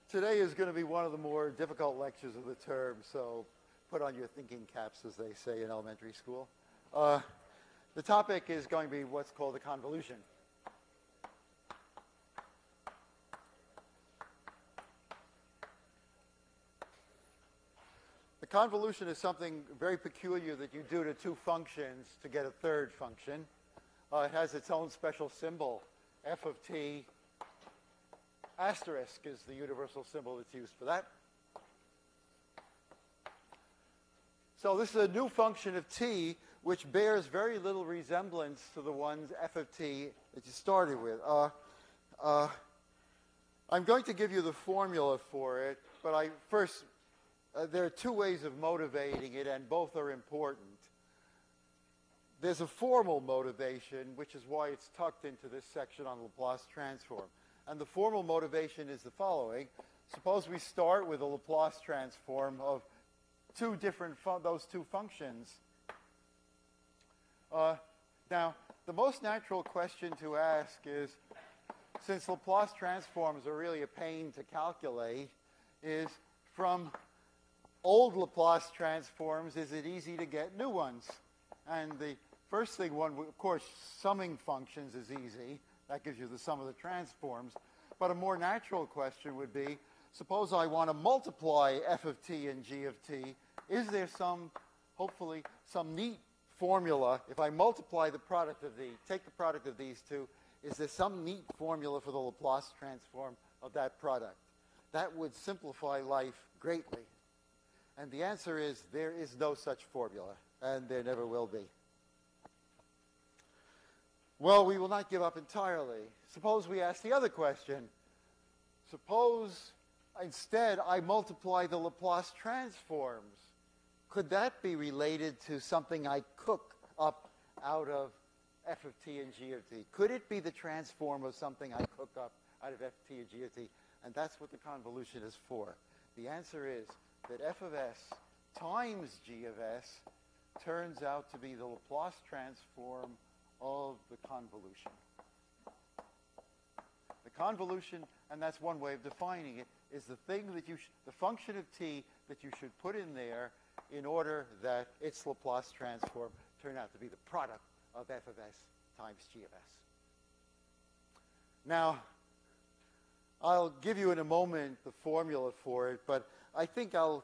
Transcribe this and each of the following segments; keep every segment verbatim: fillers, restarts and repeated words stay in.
Today is going to be one of the more difficult lectures of the term, so put on your thinking caps, as they say in elementary school. Uh, the topic is going to be what's called a convolution. The convolution is something very peculiar that you do to two functions to get a third function. Uh, it has its own special symbol, f of t. Asterisk is the universal symbol that's used for that. So this is a new function of t, which bears very little resemblance to the ones f of t that you started with. Uh, uh, I'm going to give you the formula for it, but I first, uh, there are two ways of motivating it, and both are important. There's a formal motivation, which is why it's tucked into this section on Laplace transform. And the formal motivation is the following. Suppose we start with a Laplace transform of two different, those two functions. Uh, now, the most natural question to ask is, since Laplace transforms are really a pain to calculate, is from old Laplace transforms, is it easy to get new ones? And the first thing, one, of course, summing functions is easy. That gives you the sum of the transforms. But a more natural question would be, suppose I want to multiply f of t and g of t. Is there some, hopefully, some neat formula, if I multiply the product of the, take the product of these two, is there some neat formula for the Laplace transform of that product? That would simplify life greatly. And the answer is there is no such formula, and there never will be. Well, we will not give up entirely. Suppose we ask the other question. Suppose instead I multiply the Laplace transforms. Could that be related to something I cook up out of f of t and g of t? Could it be the transform of something I cook up out of f of t and g of t? And that's what the convolution is for. The answer is that f of s times g of s turns out to be the Laplace transform of the convolution. The convolution, and that's one way of defining it, is the thing that you, sh the function of t that you should put in there in order that its Laplace transform turn out to be the product of f of s times g of s. Now, I'll give you in a moment the formula for it, but I think I'll,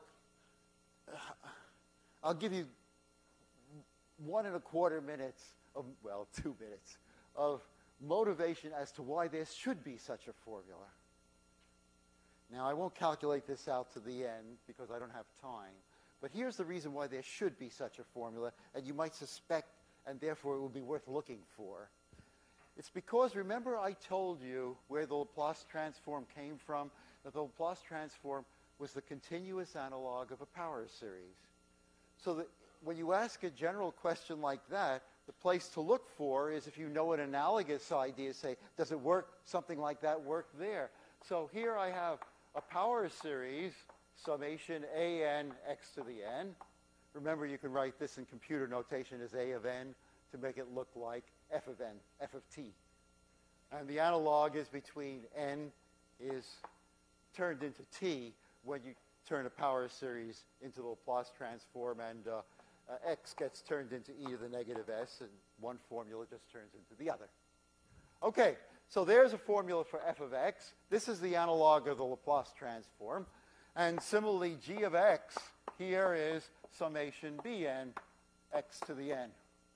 I'll give you one and a quarter minutes of, well, two minutes, of motivation as to why there should be such a formula. Now, I won't calculate this out to the end because I don't have time, but here's the reason why there should be such a formula, and you might suspect, and therefore it would be worth looking for. It's because, remember I told you where the Laplace transform came from, that the Laplace transform was the continuous analog of a power series. So that when you ask a general question like that, the place to look for is if you know an analogous idea, say, does it work, something like that work there? So here I have a power series, summation a n x to the n. Remember, you can write this in computer notation as a of n to make it look like f of n, f of t. And the analog is between n is turned into t when you turn a power series into the Laplace transform, and uh, Uh, x gets turned into e to the negative s, and one formula just turns into the other. Okay, so there's a formula for f of x. This is the analog of the Laplace transform. And similarly, g of x here is summation bn, x to the n.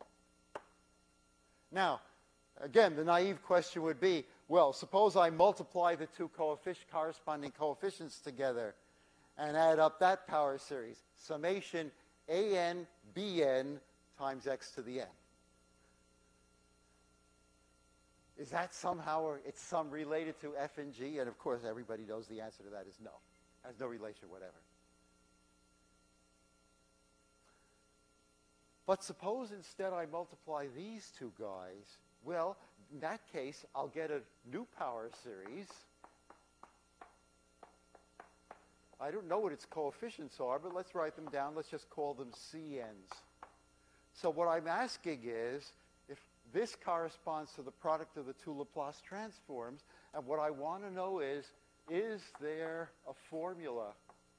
Now, again, the naive question would be, well, suppose I multiply the two coefficient, corresponding coefficients together and add up that power series, summation an bn times x to the n. Is that somehow, or it's some related to f and g? And of course, everybody knows the answer to that is no. Has no relation whatever. But suppose instead I multiply these two guys. Well, in that case, I'll get a new power series. I don't know what its coefficients are, but let's write them down. Let's just call them C Ns. So what I'm asking is, if this corresponds to the product of the two Laplace transforms, and what I want to know is, is there a formula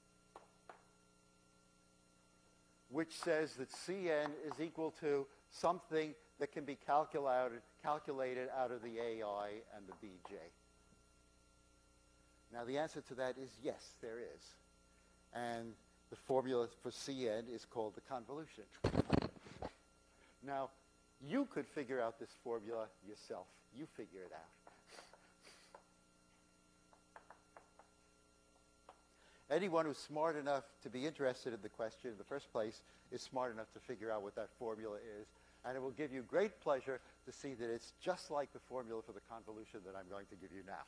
which says that C n is equal to something that can be calculated, calculated out of the A I and the B J? Now, the answer to that is yes, there is. And the formula for C n is called the convolution. Now, you could figure out this formula yourself. You figure it out. Anyone who's smart enough to be interested in the question in the first place is smart enough to figure out what that formula is. And it will give you great pleasure to see that it's just like the formula for the convolution that I'm going to give you now.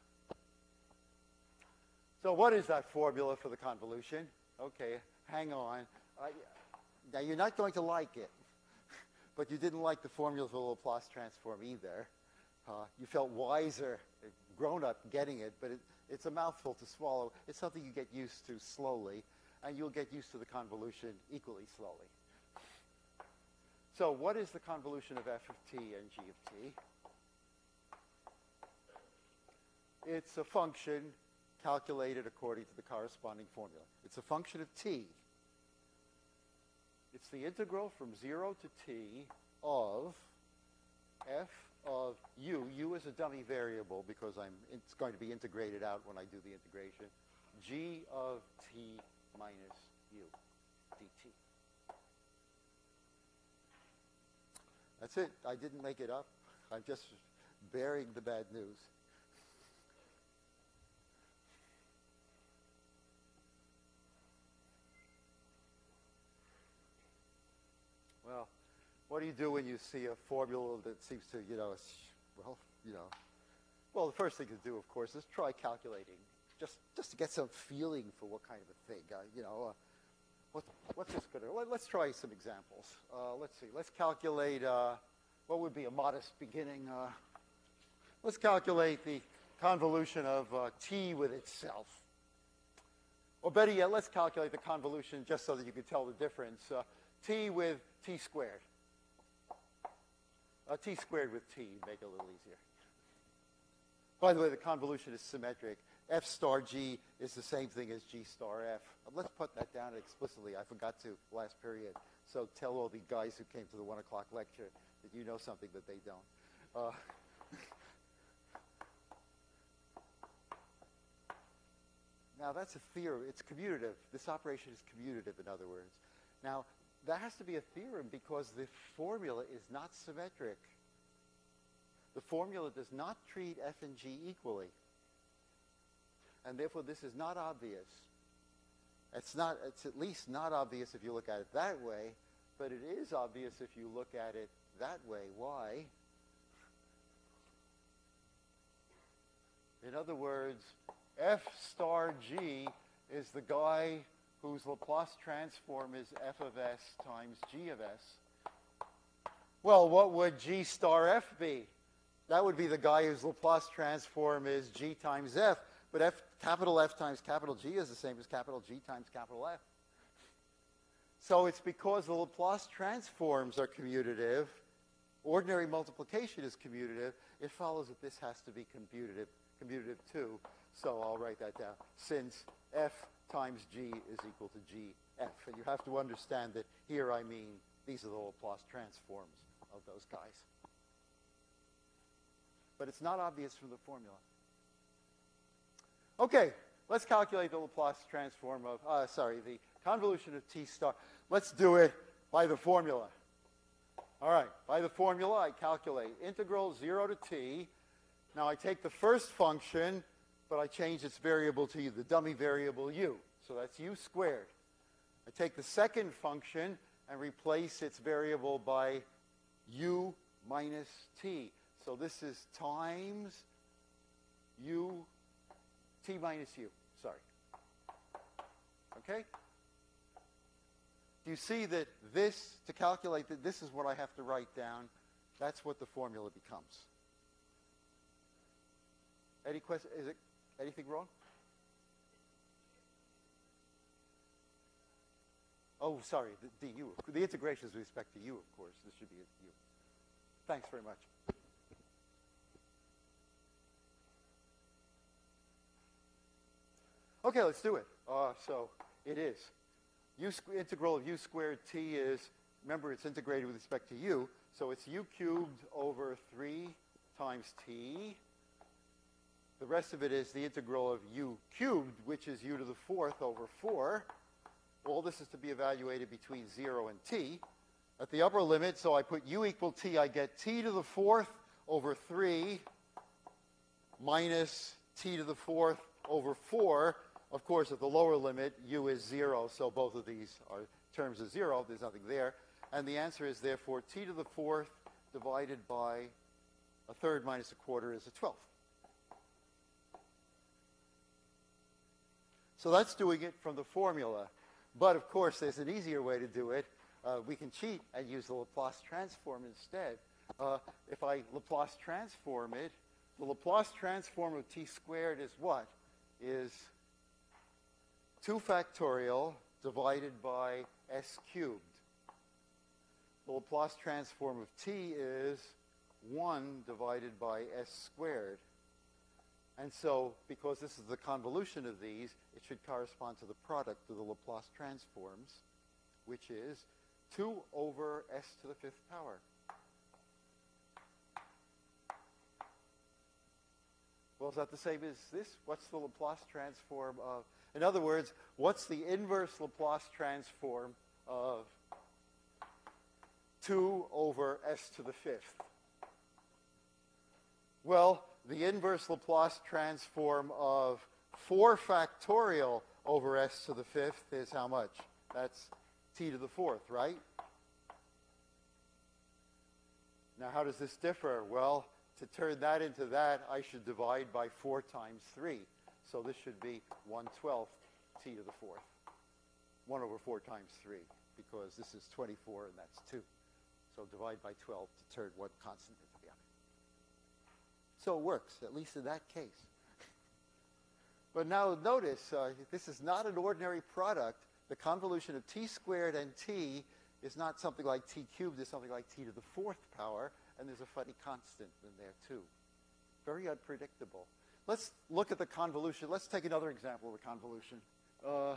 So what is that formula for the convolution? Okay, hang on. I, now, you're not going to like it. But you didn't like the formula for the Laplace transform either. Uh, you felt wiser, grown up getting it, but it, it's a mouthful to swallow. It's something you get used to slowly, and you'll get used to the convolution equally slowly. So what is the convolution of f of t and g of t? It's a function calculated according to the corresponding formula. It's a function of t. It's the integral from zero to t of f of u. U is a dummy variable because I'm, it's going to be integrated out when I do the integration. G of t minus u dt. That's it. I didn't make it up. I'm just bearing the bad news. Well, what do you do when you see a formula that seems to, you know, well, you know, well, the first thing to do, of course, is try calculating, just just to get some feeling for what kind of a thing, uh, you know. Uh, what, what's this going to? Let, let's try some examples. Uh, let's see. Let's calculate uh, what would be a modest beginning. Uh, let's calculate the convolution of uh, t with itself. Or better yet, let's calculate the convolution just so that you can tell the difference. Uh, t with t squared. Uh, t squared with t, make it a little easier. By the way, the convolution is symmetric. F star g is the same thing as g star f. Uh, let's put that down explicitly. I forgot to last period. So tell all the guys who came to the one o'clock lecture that you know something that they don't. Uh, now, that's a theorem. It's commutative. This operation is commutative, in other words. Now, that has to be a theorem because the formula is not symmetric. The formula does not treat f and g equally. And therefore, this is not obvious. It's not, it's at least not obvious if you look at it that way, but it is obvious if you look at it that way. Why? In other words, f star g is the guy whose Laplace transform is f of s times g of s. Well, what would g star f be? That would be the guy whose Laplace transform is g times f. But f, capital F times capital G is the same as capital G times capital F. So it's because the Laplace transforms are commutative, ordinary multiplication is commutative, it follows that this has to be commutative, commutative too. So I'll write that down. Since f times g is equal to g f. And you have to understand that here I mean these are the Laplace transforms of those guys. But it's not obvious from the formula. Okay, let's calculate the Laplace transform of, uh, sorry, the convolution of t star. Let's do it by the formula. All right, by the formula, I calculate integral zero to t. Now I take the first function, but I change its variable to u, the dummy variable u. So that's u squared. I take the second function and replace its variable by u minus t. So this is times u, t minus u, sorry. Okay? Do you see that this, to calculate that, this is what I have to write down. That's what the formula becomes. Any question? Is it anything wrong? Oh, sorry, the du. The integration is with respect to u, of course. This should be a u. Thanks very much. Okay, let's do it. Uh, so it is. U integral of u squared t is, remember, it's integrated with respect to u, so it's u cubed over three times t. The rest of it is the integral of u cubed, which is u to the fourth over four. All this is to be evaluated between zero and t. At the upper limit, so I put u equal t, I get t to the fourth over three minus t to the fourth over four. Of course, at the lower limit, u is zero, so both of these are terms of zero. There's nothing there. And the answer is, therefore, t to the fourth divided by a third minus a quarter is a twelfth. So that's doing it from the formula. But, of course, there's an easier way to do it. Uh, we can cheat and use the Laplace transform instead. Uh, if I Laplace transform it, the Laplace transform of t squared is what? Is two factorial divided by s cubed. The Laplace transform of t is one divided by s squared. And so, because this is the convolution of these, it should correspond to the product of the Laplace transforms, which is two over s to the fifth power. Well, is that the same as this? What's the Laplace transform of? In other words, what's the inverse Laplace transform of two over s to the fifth? Well, the inverse Laplace transform of four factorial over s to the fifth is how much? That's t to the fourth, right? Now, how does this differ? Well, to turn that into that, I should divide by four times three. So this should be one twelfth t to the fourth. one over four times three, because this is twenty-four and that's two. So divide by twelve to turn one constant into the other. So it works, at least in that case. But now notice, uh, this is not an ordinary product. The convolution of t squared and t is not something like t cubed, it's something like t to the fourth power, and there's a funny constant in there too. Very unpredictable. Let's look at the convolution. Let's take another example of a convolution. Uh,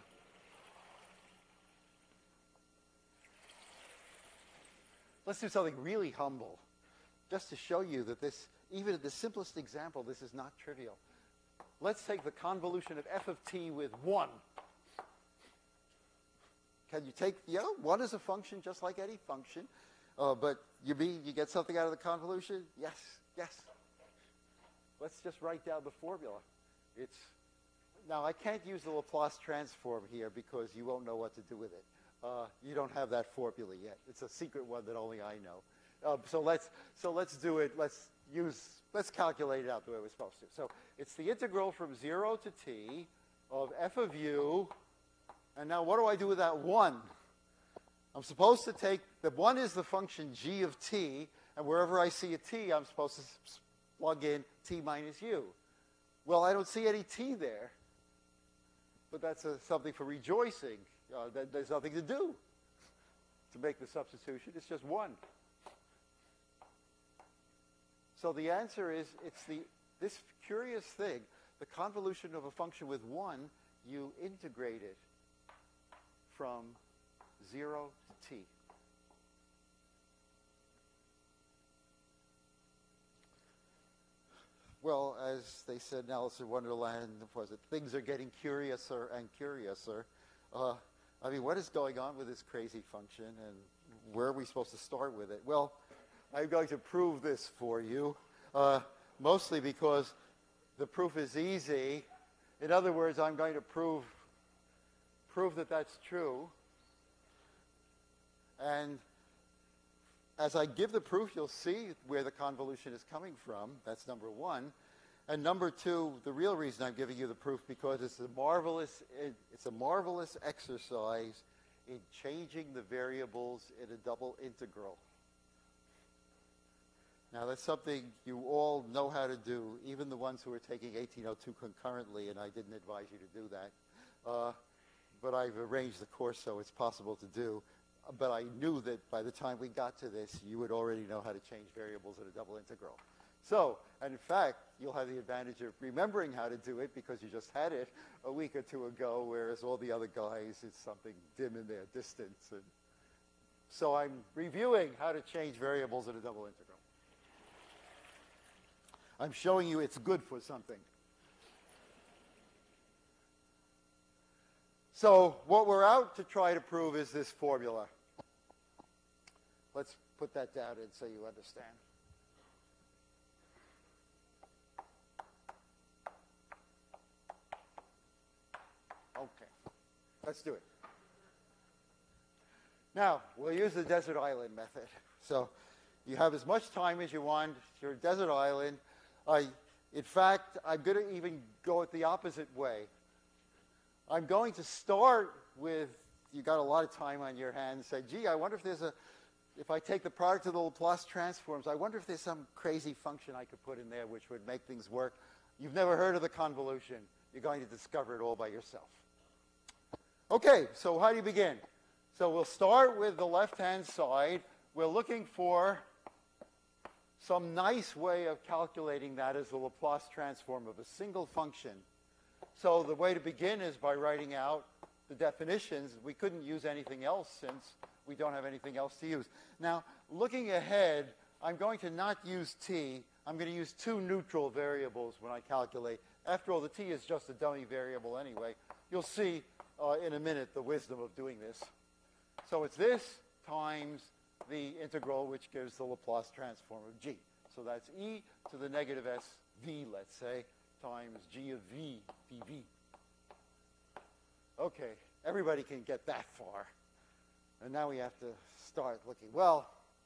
let's do something really humble, just to show you that this, even at the simplest example, this is not trivial. Let's take the convolution of f of t with one. Can you take, you know, one is a function just like any function, uh, but you mean you get something out of the convolution? Yes, yes. Let's just write down the formula. It's, now, I can't use the Laplace transform here because you won't know what to do with it. Uh, you don't have that formula yet. It's a secret one that only I know. Uh, so let's so let's do it. Let's use let's calculate it out the way we're supposed to. So it's the integral from zero to t of f of u. And now what do I do with that one? I'm supposed to take the one is the function g of t, and wherever I see a t, I'm supposed to plug in t minus u. Well, I don't see any t there, but that's a, something for rejoicing. Uh, that there's nothing to do to make the substitution. It's just one. So the answer is, it's the this curious thing, the convolution of a function with one, you integrate it from zero to t. Well, as they said in Alice in Wonderland, was it, things are getting curiouser and curiouser. Uh, I mean, what is going on with this crazy function, and where are we supposed to start with it? Well, I'm going to prove this for you, uh, mostly because the proof is easy. In other words, I'm going to prove, prove that that's true. And as I give the proof, you'll see where the convolution is coming from. That's number one. And number two, the real reason I'm giving you the proof, because it's a marvelous, it's a marvelous exercise in changing the variables in a double integral. Now, that's something you all know how to do, even the ones who are taking eighteen oh two concurrently, and I didn't advise you to do that. Uh, but I've arranged the course so it's possible to do. But I knew that by the time we got to this, you would already know how to change variables in a double integral. So, and in fact, you'll have the advantage of remembering how to do it because you just had it a week or two ago, whereas all the other guys, it's something dim in their distance. And so I'm reviewing how to change variables in a double integral. I'm showing you it's good for something. So what we're out to try to prove is this formula. Let's put that down in so you understand. Okay, let's do it. Now, we'll use the desert island method. So you have as much time as you want. You're a desert island. I, in fact, I'm going to even go it the opposite way. I'm going to start with, you got a lot of time on your hands, say, gee, I wonder if there's a, if I take the product of the Laplace transforms, I wonder if there's some crazy function I could put in there which would make things work. You've never heard of the convolution. You're going to discover it all by yourself. Okay, so how do you begin? So we'll start with the left-hand side. We're looking for some nice way of calculating that as the Laplace transform of a single function. So the way to begin is by writing out the definitions. We couldn't use anything else since we don't have anything else to use. Now, looking ahead, I'm going to not use t. I'm going to use two neutral variables when I calculate. After all, the t is just a dummy variable anyway. You'll see uh, in a minute the wisdom of doing this. So it's this times the integral, which gives the Laplace transform of g. So that's e to the negative s v, let's say, times g of v dv. Okay, everybody can get that far. And now we have to start looking. Well,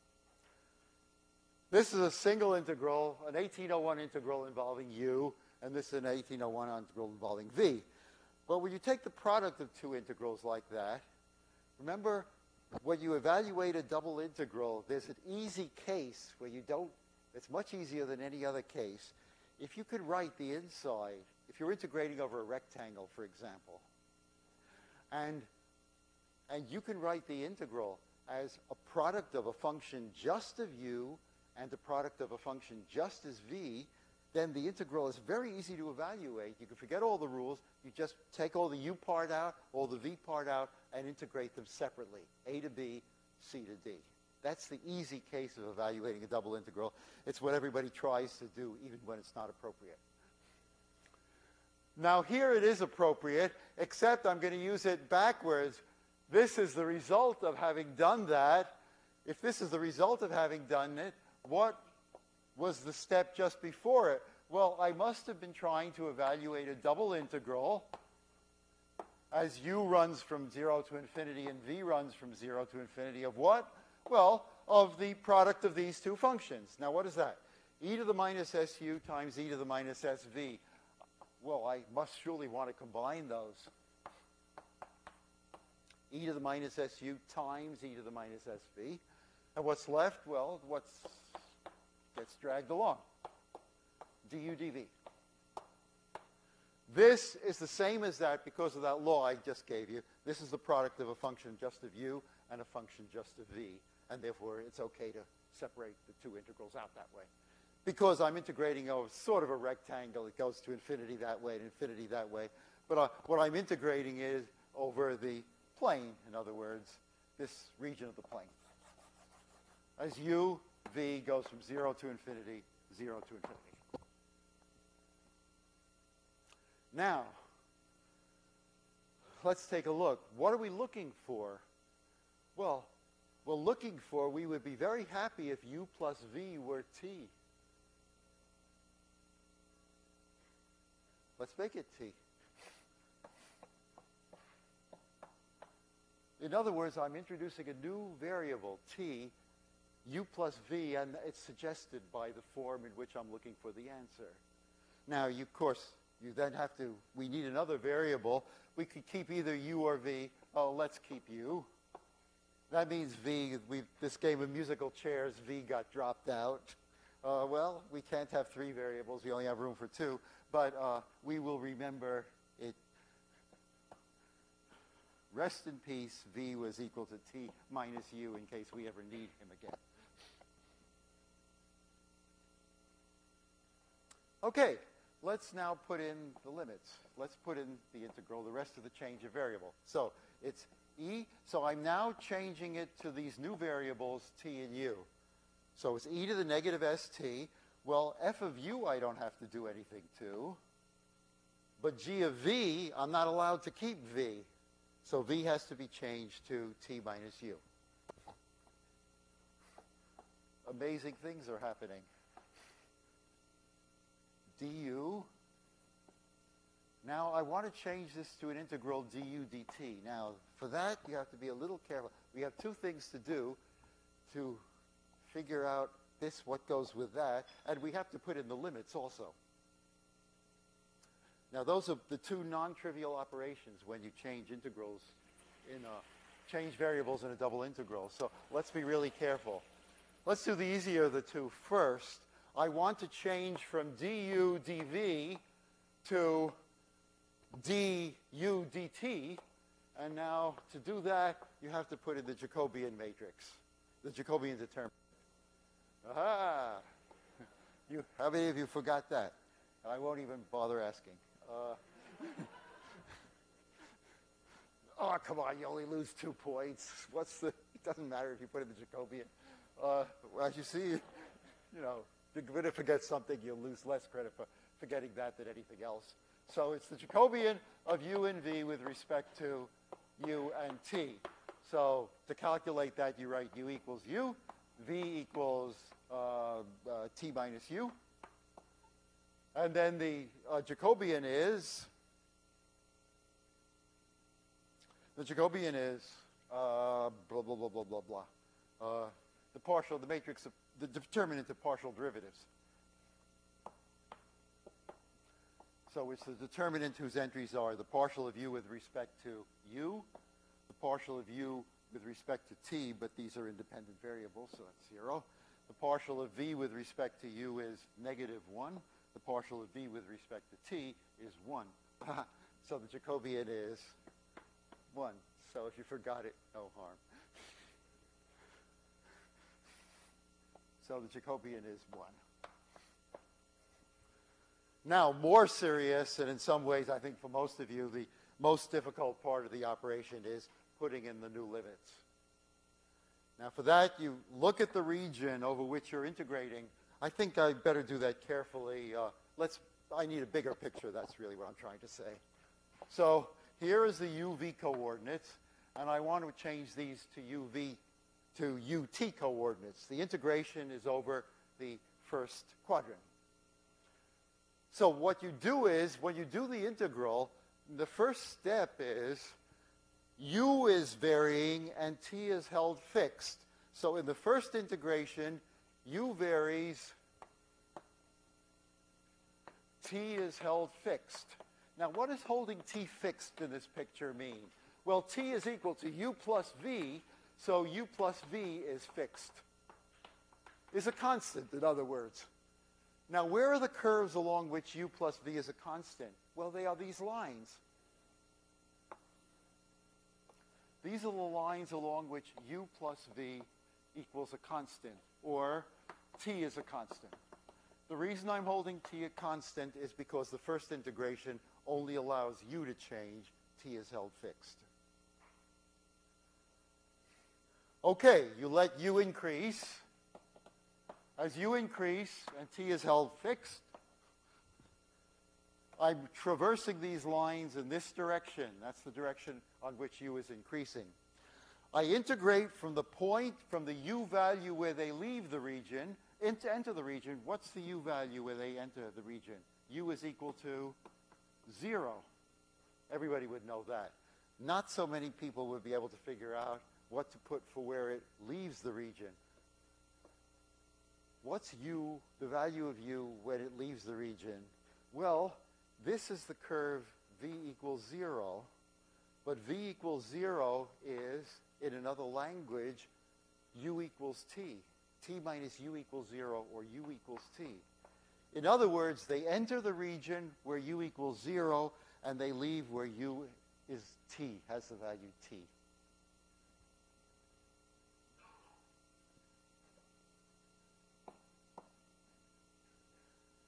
this is a single integral, an eighteen oh one integral involving u, and this is an eighteen oh one integral involving v. But when you take the product of two integrals like that, remember, when you evaluate a double integral, there's an easy case where you don't, it's much easier than any other case. If you could write the inside, if you're integrating over a rectangle, for example, and, and you can write the integral as a product of a function just of u and a product of a function just as v, then the integral is very easy to evaluate. You can forget all the rules. You just take all the u part out, all the v part out, and integrate them separately, a to b, c to d. That's the easy case of evaluating a double integral. It's what everybody tries to do, even when it's not appropriate. Now, here it is appropriate, except I'm going to use it backwards. This is the result of having done that. If this is the result of having done it, what was the step just before it? Well, I must have been trying to evaluate a double integral as u runs from zero to infinity and v runs from zero to infinity of what? Well, of the product of these two functions. Now, what is that? E to the minus su times e to the minus sv. Well, I must surely want to combine those. E to the minus su times e to the minus sv. And what's left? Well, what's gets dragged along. du dv. This is the same as that because of that law I just gave you. This is the product of a function just of u and a function just of v, and therefore it's okay to separate the two integrals out that way. Because I'm integrating over sort of a rectangle, it goes to infinity that way and infinity that way. But uh, what I'm integrating is over the plane, in other words, this region of the plane. As u, v goes from zero to infinity, zero to infinity. Now, let's take a look. What are we looking for? Well, we're looking for, we would be very happy if u plus v were t. Let's make it t. In other words, I'm introducing a new variable, t, u plus v, and it's suggested by the form in which I'm looking for the answer. Now, you, of course, you then have to, we need another variable. We could keep either u or v. Oh, let's keep u. That means v, we, this game of musical chairs, v got dropped out. Uh, well, we can't have three variables. We only have room for two. But uh, we will remember it. Rest in peace, v was equal to t minus u in case we ever need him again. Okay, let's now put in the limits. Let's put in the integral, the rest of the change of variable. So it's e, so I'm now changing it to these new variables, t and u. So it's e to the negative st. Well, f of u I don't have to do anything to. But g of v, I'm not allowed to keep v. So v has to be changed to t minus u. Amazing things are happening. du. Now I want to change this to an integral du dt. Now for that you have to be a little careful. We have two things to do to figure out this, what goes with that, and we have to put in the limits also. Now those are the two non-trivial operations when you change integrals in a, change variables in a double integral. So let's be really careful. Let's do the easier of the two first. I want to change from du dv to du dt, and now to do that you have to put in the Jacobian matrix, the Jacobian determinant. Aha! You, how many of you forgot that? I won't even bother asking. Uh, oh, come on, you only lose two points. What's the, it doesn't matter if you put in the Jacobian. Uh, as you see, you know, you're going to forget something, you'll lose less credit for forgetting that than anything else. So it's the Jacobian of u and v with respect to u and t. So to calculate that, you write u equals u, v equals uh, uh, t minus u. And then the uh, Jacobian is, the Jacobian is uh, blah, blah, blah, blah, blah, blah. Uh, the partial, the matrix of, the determinant of partial derivatives. So it's the determinant whose entries are the partial of u with respect to u, the partial of u with respect to t, but these are independent variables, so that's zero. The partial of v with respect to u is negative one. The partial of v with respect to t is one. So the Jacobian is one. So if you forgot it, no harm. So the Jacobian is one. Now, more serious, and in some ways, I think for most of you, the most difficult part of the operation is putting in the new limits. Now, for that, you look at the region over which you're integrating. I think I better do that carefully. Uh, let's, I need a bigger picture. That's really what I'm trying to say. So here is the U V coordinates, and I want to change these to U V to U T coordinates. The integration is over the first quadrant. So what you do is, when you do the integral, the first step is u is varying and t is held fixed. So in the first integration, u varies, t is held fixed. Now, what does holding t fixed in this picture mean? Well, t is equal to u plus v, so u plus v is fixed. Is a constant, in other words. Now, where are the curves along which u plus v is a constant? Well, they are these lines. These are the lines along which u plus v equals a constant, or t is a constant. The reason I'm holding t a constant is because the first integration only allows u to change. T is held fixed. Okay, you let u increase. As u increase and t is held fixed, I'm traversing these lines in this direction. That's the direction on which u is increasing. I integrate from the point, from the u value where they leave the region, into enter the region. What's the u value where they enter the region? U is equal to zero. Everybody would know that. Not so many people would be able to figure out what to put for where it leaves the region. What's u, the value of u, when it leaves the region? Well, this is the curve v equals zero, but v equals zero is, in another language, u equals t. T minus u equals zero, or u equals t. In other words, they enter the region where u equals zero, and they leave where u is t, has the value t.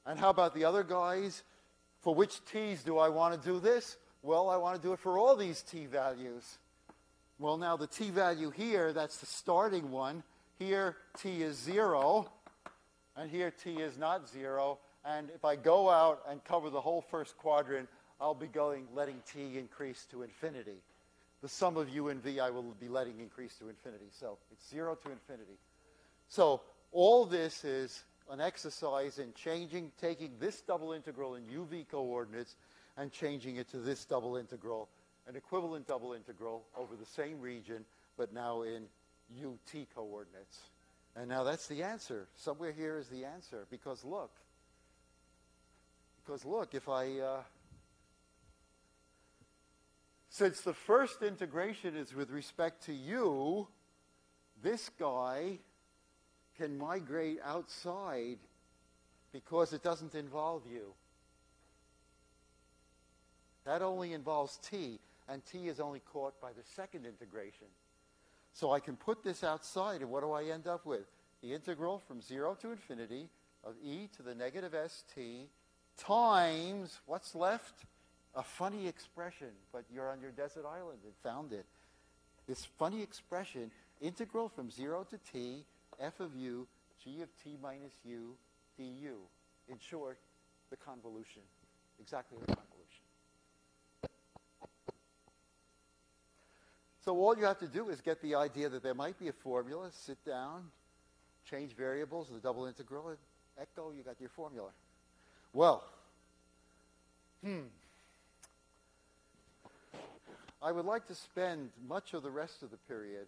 And how about the other guys? For which t's do I want to do this? Well, I want to do it for all these t values. Well, now the t value here, that's the starting one. Here, t is zero, and here t is not zero. And if I go out and cover the whole first quadrant, I'll be going, letting t increase to infinity. The sum of u and v I will be letting increase to infinity. So it's zero to infinity. So all this is an exercise in changing, taking this double integral in u v coordinates and changing it to this double integral, an equivalent double integral over the same region, but now in ut coordinates. And now that's the answer. Somewhere here is the answer. Because look, because look, if I, uh, since the first integration is with respect to u, this guy can migrate outside because it doesn't involve u. That only involves t, and t is only caught by the second integration. So I can put this outside, and what do I end up with? The integral from zero to infinity of e to the negative st times, what's left? A funny expression, but you're on your desert island and found it. This funny expression, integral from zero to t, f of u, g of t minus u, du. In short, the convolution. Exactly the convolution. So all you have to do is get the idea that there might be a formula, sit down, change variables, the double integral, and echo, you got your formula. Well, hmm. I would like to spend much of the rest of the period.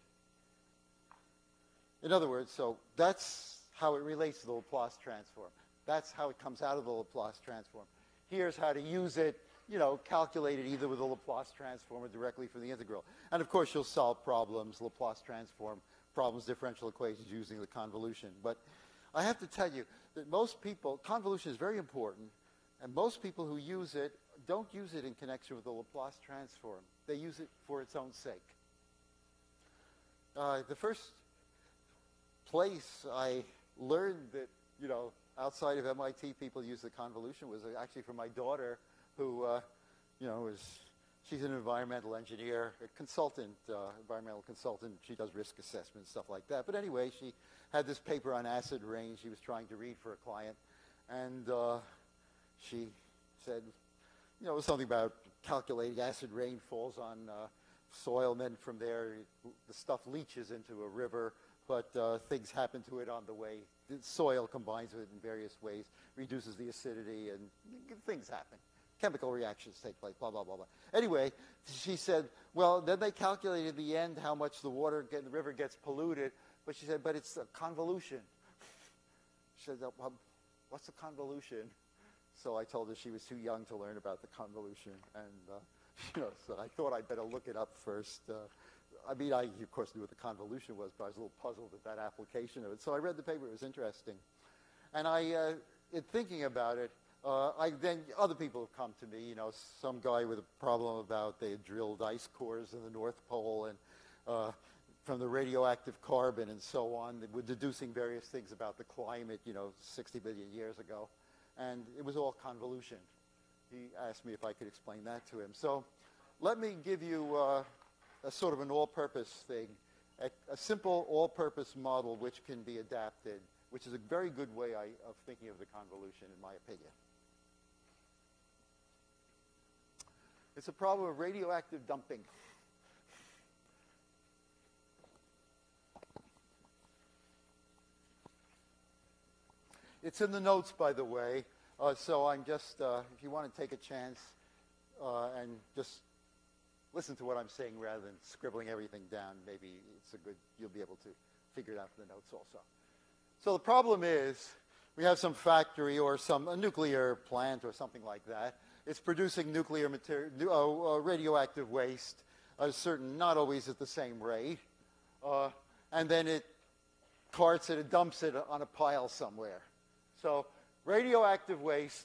In other words, so that's how it relates to the Laplace transform. That's how it comes out of the Laplace transform. Here's how to use it, you know, calculate it either with the Laplace transform or directly from the integral. And of course, you'll solve problems, Laplace transform problems, differential equations using the convolution. But I have to tell you that most people, convolution is very important, and most people who use it don't use it in connection with the Laplace transform. They use it for its own sake. Uh, the first place I learned that, you know, outside of M I T people use the convolution was actually from my daughter, who, uh, you know, is, she's an environmental engineer, a consultant, uh, environmental consultant. She does risk assessment, stuff like that. But anyway, she had this paper on acid rain she was trying to read for a client. And uh, she said, you know, it was something about calculating acid rain falls on uh, soil, and then from there the stuff leaches into a river, but uh, things happen to it on the way. The soil combines with it in various ways, reduces the acidity, and things happen. Chemical reactions take place, blah, blah, blah, blah. Anyway, she said, well, then they calculated at the end how much the water in the river gets polluted, but she said, but it's a convolution. She said, well, what's a convolution? So I told her she was too young to learn about the convolution, and uh, you know, so I thought I'd better look it up first. Uh, I mean, I of course knew what the convolution was, but I was a little puzzled at that application of it. So I read the paper; it was interesting, and I, uh, in thinking about it, uh, I then other people have come to me. You know, some guy with a problem about they had drilled ice cores in the North Pole, and uh, from the radioactive carbon and so on, they were deducing various things about the climate. You know, sixty billion years ago. And it was all convolution. He asked me if I could explain that to him. So let me give you uh, a sort of an all-purpose thing, a, a simple all-purpose model which can be adapted, which is a very good way I, of thinking of the convolution, in my opinion. It's a problem of radioactive dumping. It's in the notes, by the way, uh, so I'm just, uh, if you want to take a chance uh, and just listen to what I'm saying rather than scribbling everything down, maybe it's a good, you'll be able to figure it out from the notes also. So the problem is, we have some factory or some a nuclear plant or something like that. It's producing nuclear material, uh, uh, radioactive waste, a certain, not always at the same rate, uh, and then it carts it and dumps it on a pile somewhere. So radioactive waste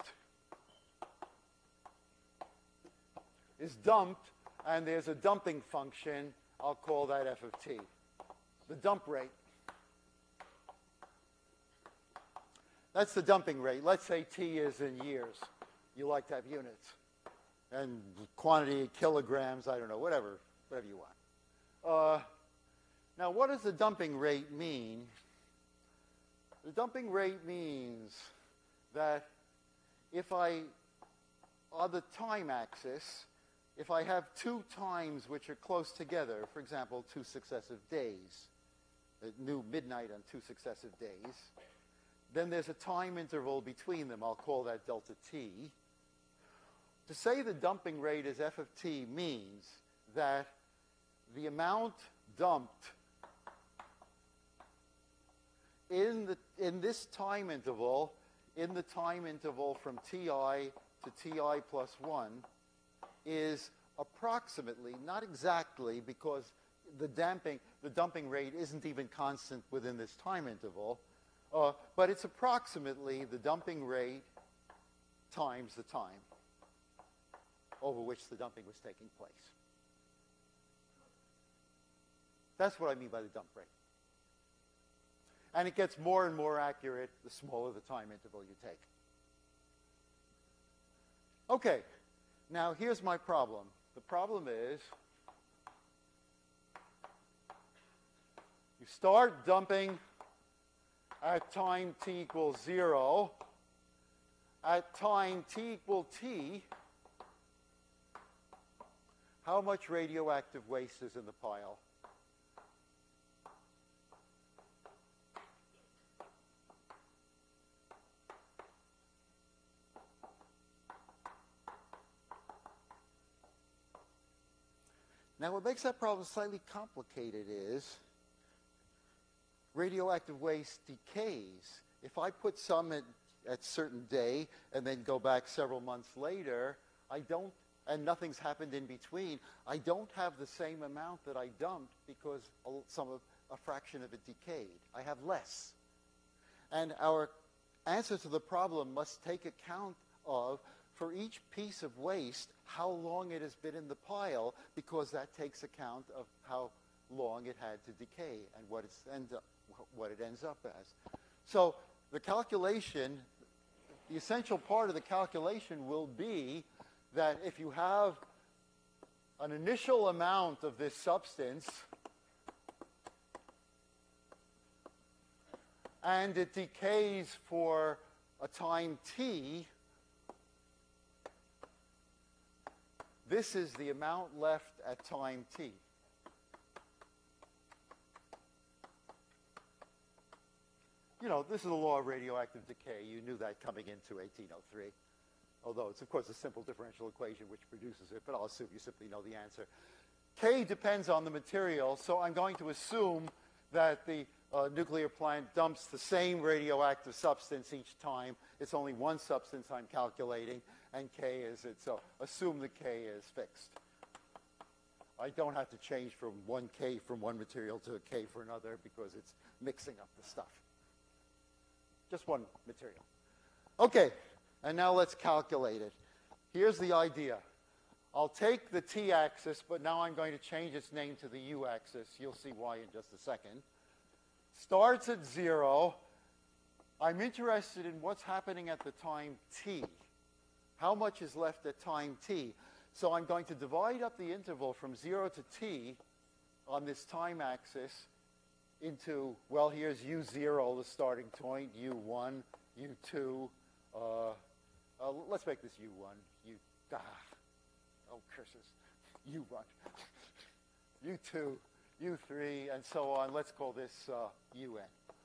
is dumped, and there's a dumping function. I'll call that f of t, the dump rate. That's the dumping rate. Let's say T is in years. You like to have units. And quantity, kilograms, I don't know, whatever, whatever you want. Uh, now, what does the dumping rate mean? The dumping rate means that if I, on the time axis, if I have two times which are close together, for example, two successive days, at new midnight on two successive days, then there's a time interval between them. I'll call that delta t. To say the dumping rate is f of t means that the amount dumped in, the, in this time interval, in the time interval from ti to ti plus one, is approximately, not exactly, because the damping, the dumping rate isn't even constant within this time interval, uh, but it's approximately the dumping rate times the time over which the dumping was taking place. That's what I mean by the dump rate. And it gets more and more accurate the smaller the time interval you take. Okay, now here's my problem. The problem is you start dumping at time t equals zero. At time t equal t, how much radioactive waste is in the pile? Now, what makes that problem slightly complicated is radioactive waste decays. If I put some at a certain day and then go back several months later, I don't, and nothing's happened in between, I don't have the same amount that I dumped because a, some of, a fraction of it decayed. I have less. And our answer to the problem must take account of, for each piece of waste, how long it has been in the pile, because that takes account of how long it had to decay and what, it's end up, what it ends up as. So the calculation, the essential part of the calculation will be that if you have an initial amount of this substance and it decays for a time t, this is the amount left at time t. You know, this is the law of radioactive decay. You knew that coming into eighteen oh three. Although it's, of course, a simple differential equation which produces it, but I'll assume you simply know the answer. K depends on the material, so I'm going to assume that the uh, nuclear plant dumps the same radioactive substance each time. It's only one substance I'm calculating, and K is it. So assume the K is fixed. I don't have to change from one K from one material to a K for another because it's mixing up the stuff. Just one material. Okay, and now let's calculate it. Here's the idea. I'll take the t-axis, but now I'm going to change its name to the u-axis. You'll see why in just a second. Starts at zero. I'm interested in what's happening at the time t. How much is left at time t? So I'm going to divide up the interval from zero to t on this time axis into, well, here's u zero, the starting point, u one, u two. Uh, uh, let's make this u one. U, ah, oh, curses. u one, u two, u three, and so on. Let's call this uh, un.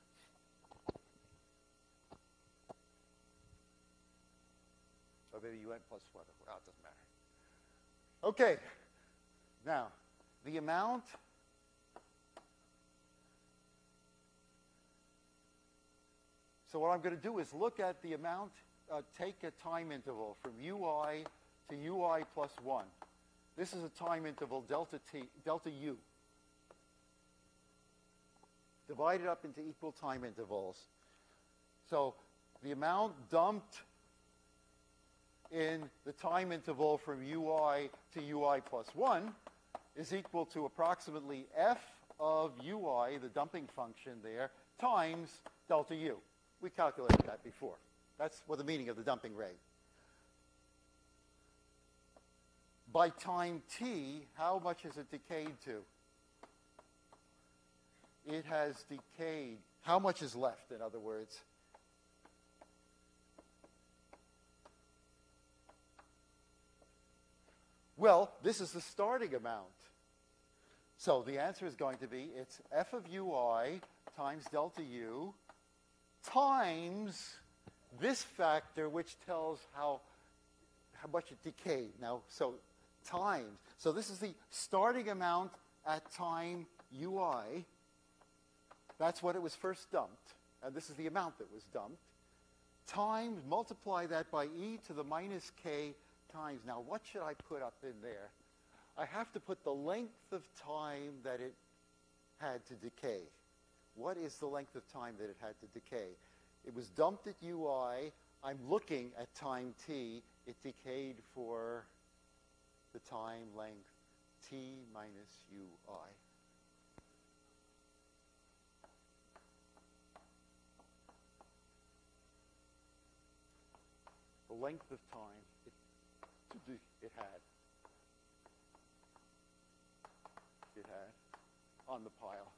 Or maybe un plus one. Well, it doesn't matter. Okay. Now, the amount so what I'm going to do is look at the amount, uh, take a time interval from ui to ui plus one. This is a time interval delta t, delta u. Divide it up into equal time intervals. So the amount dumped in the time interval from ui to ui plus one is equal to approximately f of ui, the dumping function there, times delta u. We calculated that before. That's what the meaning of the dumping rate. By time t, how much has it decayed to? It has decayed. How much is left, in other words? Well, this is the starting amount. So the answer is going to be, it's f of ui times delta u times this factor, which tells how, how much it decayed. Now, so times. So this is the starting amount at time ui. That's what it was first dumped. And this is the amount that was dumped. Times, multiply that by e to the minus k times. Now, what should I put up in there? I have to put the length of time that it had to decay. What is the length of time that it had to decay? It was dumped at ui. I'm looking at time t. It decayed for the time length t minus ui. The length of time it, it had. It had on the pile.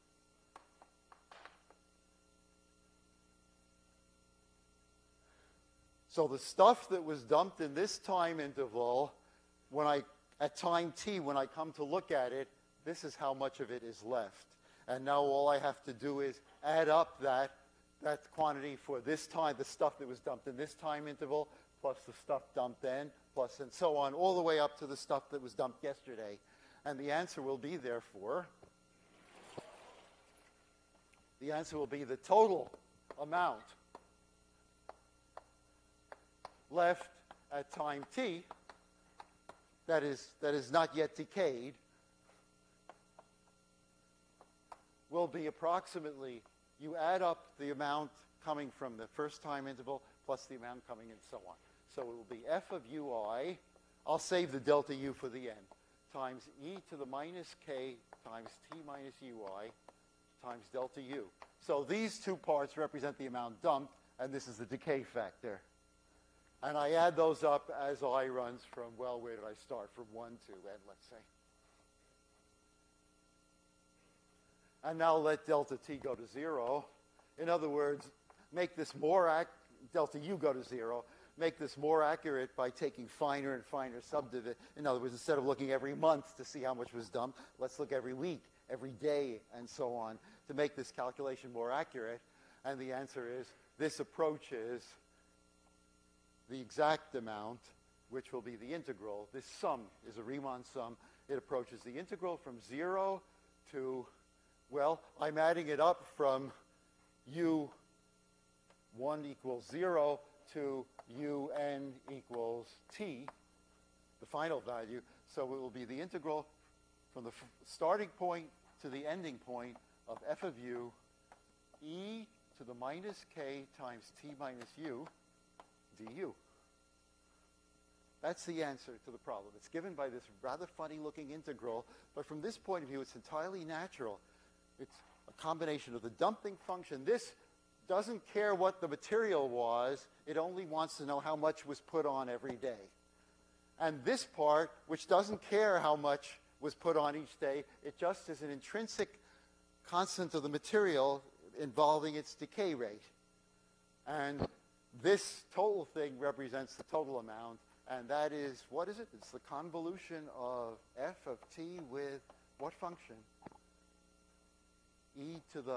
So the stuff that was dumped in this time interval, when I, at time t, when I come to look at it, this is how much of it is left. And now all I have to do is add up that, that quantity for this time, the stuff that was dumped in this time interval, plus the stuff dumped then, plus and so on, all the way up to the stuff that was dumped yesterday. And the answer will be, therefore, the answer will be the total amount left at time t that is, that is not yet decayed will be approximately, you add up the amount coming from the first time interval plus the amount coming in, so on. So it will be f of ui, I'll save the delta u for the end, times e to the minus k times t minus ui times delta u. So these two parts represent the amount dumped, and this is the decay factor. And I add those up as I runs from, well, where did I start? From one to n, let's say. And now let delta t go to zero. In other words, make this more ac delta u go to zero. Make this more accurate by taking finer and finer subdivision. In other words, instead of looking every month to see how much was dumped, let's look every week, every day, and so on to make this calculation more accurate. And the answer is this approaches the exact amount, which will be the integral. This sum is a Riemann sum. It approaches the integral from zero to, well, I'm adding it up from u one equals zero to un equals t, the final value. So it will be the integral from the f starting point to the ending point of f of u e to the minus k times t minus u du. That's the answer to the problem. It's given by this rather funny-looking integral, but from this point of view, it's entirely natural. It's a combination of the dumping function. This doesn't care what the material was. It only wants to know how much was put on every day. And this part, which doesn't care how much was put on each day, it just is an intrinsic constant of the material involving its decay rate. And this total thing represents the total amount, and that is, what is it? It's the convolution of f of t with what function? E to the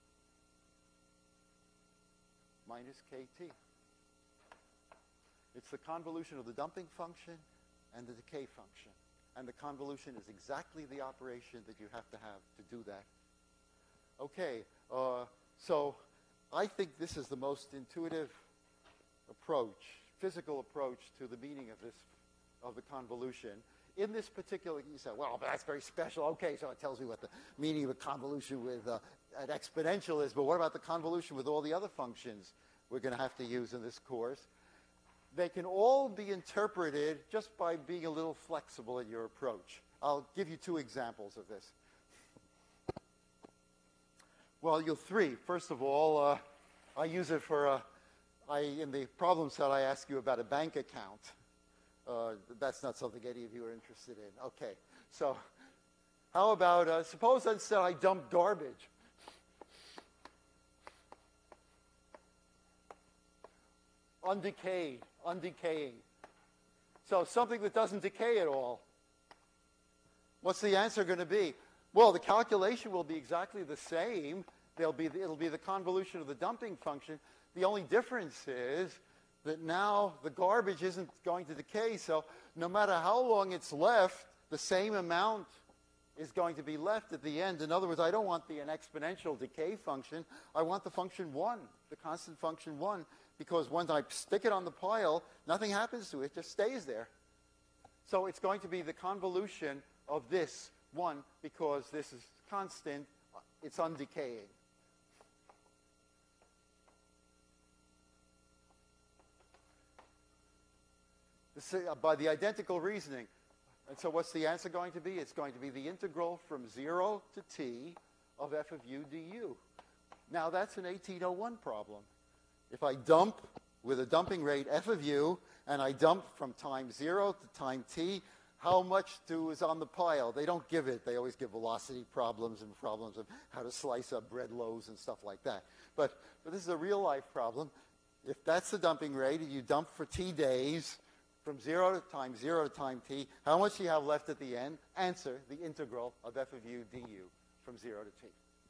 minus kt. It's the convolution of the dumping function and the decay function. And the convolution is exactly the operation that you have to have to do that. Okay, uh, so I think this is the most intuitive approach, physical approach to the meaning of this, of the convolution. In this particular, you say, well, but that's very special. Okay, so it tells me what the meaning of a convolution with uh, an exponential is, but what about the convolution with all the other functions we're going to have to use in this course? They can all be interpreted just by being a little flexible in your approach. I'll give you two examples of this. Well, you'll three. First of all, uh, I use it for, a, I, in the problem set, I ask you about a bank account. Uh, that's not something any of you are interested in. Okay, so how about, uh, suppose instead I dump garbage. Undecayed, undecaying. So something that doesn't decay at all. What's the answer going to be? Well, the calculation will be exactly the same. There'll be the, it'll be the convolution of the dumping function. The only difference is that now the garbage isn't going to decay, so no matter how long it's left, the same amount is going to be left at the end. In other words, I don't want the an exponential decay function. I want the function one, the constant function one, because once I stick it on the pile, nothing happens to it, it just stays there. So it's going to be the convolution of this one, because this is constant, it's undecaying. This, uh, by the identical reasoning. And so what's the answer going to be? It's going to be the integral from zero to t of f of u du. Now that's an eighteen oh one problem. If I dump with a dumping rate f of u, and I dump from time zero to time t, how much do is on the pile? They don't give it. They always give velocity problems and problems of how to slice up bread loaves and stuff like that. But, but this is a real-life problem. If that's the dumping rate, and you dump for t days, from zero to time zero to time t, how much do you have left at the end? Answer, the integral of f of u du from zero to t.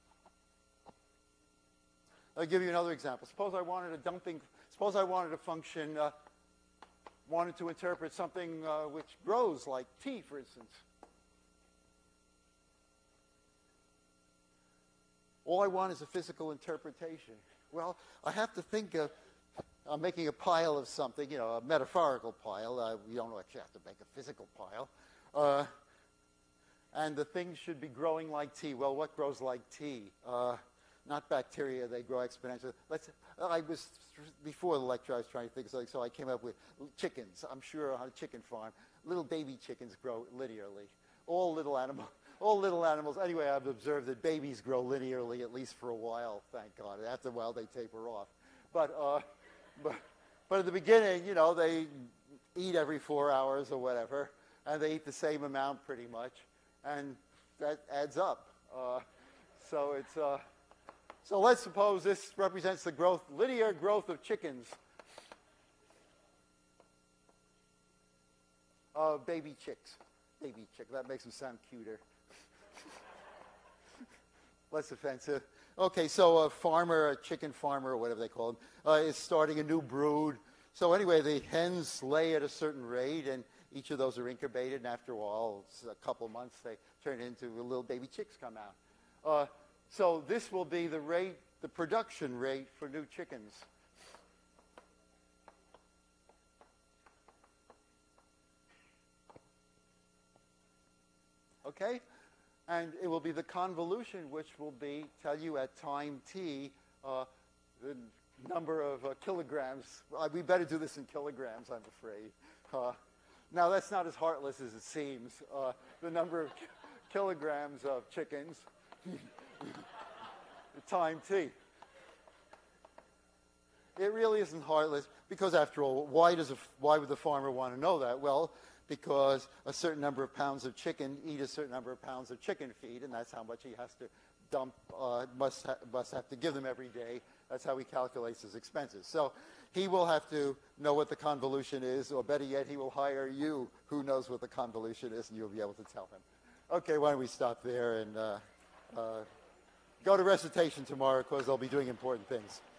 I'll give you another example. Suppose I wanted a dumping, suppose I wanted a function, uh, wanted to interpret something uh, which grows, like t, for instance. All I want is a physical interpretation. Well, I have to think of, I'm making a pile of something, you know, a metaphorical pile. Uh, we don't actually have to make a physical pile. Uh, and the thing should be growing like t. Well, what grows like t? Uh, not bacteria, they grow exponentially. Let's, I was, before the lecture, I was trying to think of something, so I came up with chickens. I'm sure on a chicken farm, little baby chickens grow linearly. All little animals, all little animals. Anyway, I've observed that babies grow linearly, at least for a while, thank God. After a while, they taper off. But, uh, but, but at the beginning, you know, they eat every four hours or whatever, and they eat the same amount pretty much, and that adds up. Uh, so it's... Uh, So let's suppose this represents the growth, linear growth of chickens. Uh, baby chicks. Baby chick. That makes them sound cuter. Less offensive. Okay, so a farmer, a chicken farmer, or whatever they call them, uh, is starting a new brood. So anyway, the hens lay at a certain rate, and each of those are incubated, and after a while, a couple months, they turn into little baby chicks come out. Uh, So this will be the rate, the production rate for new chickens. Okay? And it will be the convolution, which will be, tell you at time t, uh, the number of uh, kilograms. Uh, we better do this in kilograms, I'm afraid. Uh, now, that's not as heartless as it seems. Uh, the number of ki kilograms of chickens. Time t. It really isn't heartless because, after all, why does a, why would the farmer want to know that? Well, because a certain number of pounds of chicken eat a certain number of pounds of chicken feed, and that's how much he has to dump, uh, must ha must have to give them every day. That's how he calculates his expenses. So he will have to know what the convolution is, or better yet, he will hire you, who knows what the convolution is, and you'll be able to tell him. Okay, why don't we stop there and uh, uh, go to recitation tomorrow, because they'll be doing important things.